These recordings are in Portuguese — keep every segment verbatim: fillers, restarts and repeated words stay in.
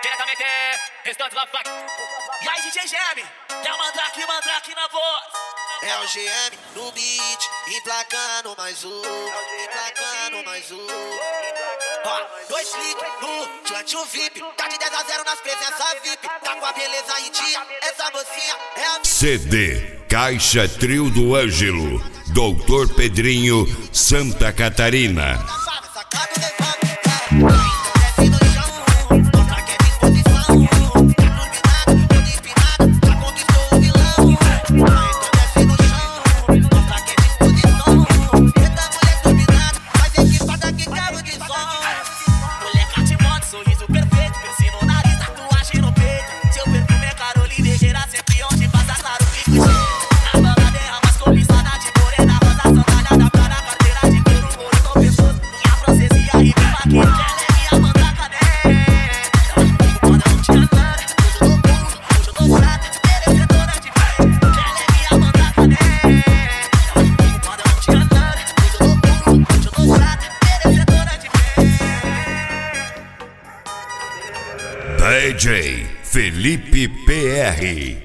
diretamente, restante lá funk. E aí, D J Geme, quer mandar aqui, mandar aqui na voz. É o G M no beat, emplacando mais um, emplacando mais um. Ó, dois cliques no Tchantio V I P, tá de dez a zero nas presenças V I P, tá com a beleza em dia, essa mocinha é a... C D Caixa Trio do Ângelo, Doutor Pedrinho, Santa Catarina. D J Felipe P R.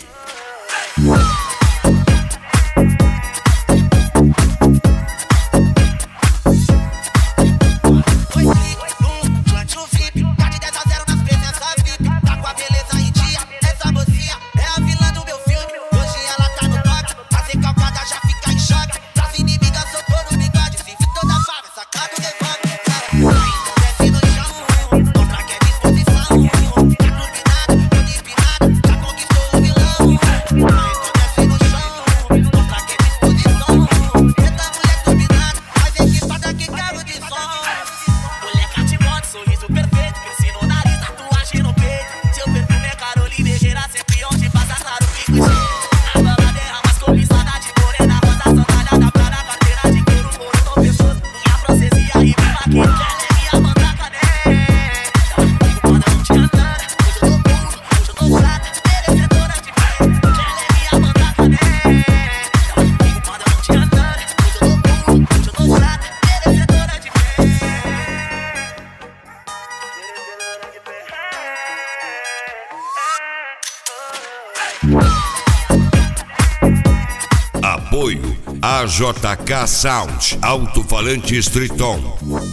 Apoio A J K Sound, Alto-Falante Streeton.